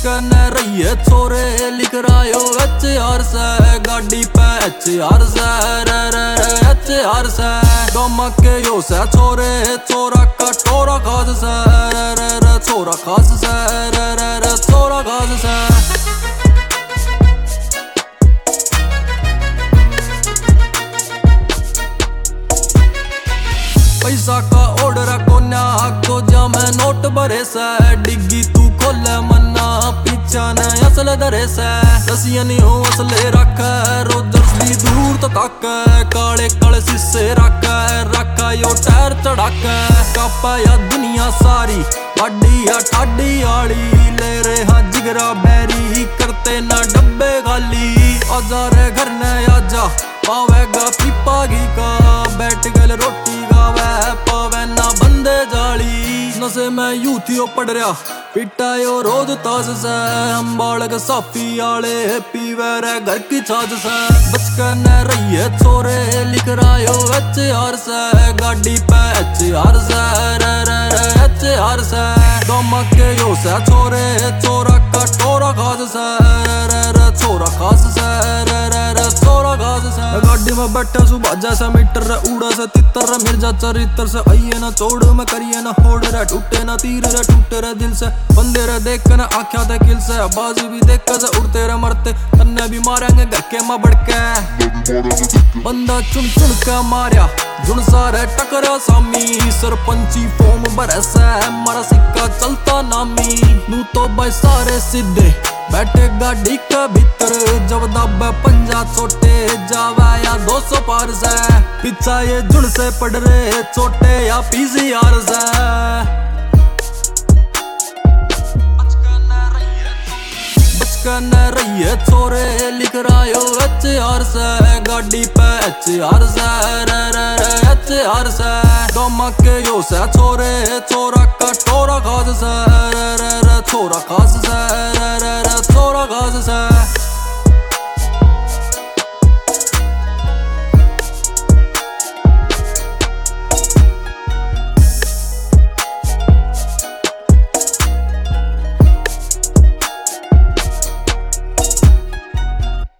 बचकन रहिए छोरे लिख रायो HR से गाड़ी पे HR से HR से गमके यो से छोरे छोरा कटोरा खास से छोरा खास से छोरा खास से पैसा का ऑर्डर कोन्या को जा मैं नोट भरे से डिग्गी तू खोले मन्ना पीछा ने असल दरे से रसिया नहीं हो असले रख रोजर्स भी दूर तो तक काले काले शीशे रख यो टायर चढ़ाक कापा या दुनिया सारी बाडी या ठाडी आली ले रहे हाँ जिगरा बैरी करते ना डब्बे खाली औजार घर ने आजा पावेगा पीपा घी का बैठ गल रोटी गावे पावे ना बंदे जाली नशे में यूथियो पड़ रहा पिटायो रोज ताज से हम बालक साफी आले पीवे रे घर की छाज से बचकन रहिए छोरे लिख रायो HR से गाड़ी पे HR से HR से गमके यो से छोरे छोरा कटोरा खास से छोरा खास से छोरा खास से गाड़ी में बैठे सुबह जैसा मीटर उड़ा से तितर मिर्जा चरित्र से आइए ना छोड़ में करिए ना होड़ रे टूटे ना तीर रे टूटे रे दिल से बंदे रे देख ना आख्या थे किल से बाजू भी देख से उड़ते रे मरते तन्ने भी मारेंगे घर के मां बढ़के बंदा चुन चुन के मारिया जुन सारे टकरा सामी सरपंची फॉर्म बरसे मारा सिक्का चलता नामी नू तो भाई सारे सीधे बैठे गाड़ी के भीतर जब दब पंजा छोटे जावा या 200 पार से पिछा ये जुड़ से पड़ रहे छोटे या PCR से बचकन रहिए छोरे लिख रायो HR से गाड़ी पे HR से HR से गमके यो से छोरे छोरा कटोरा खास से छोरा खास से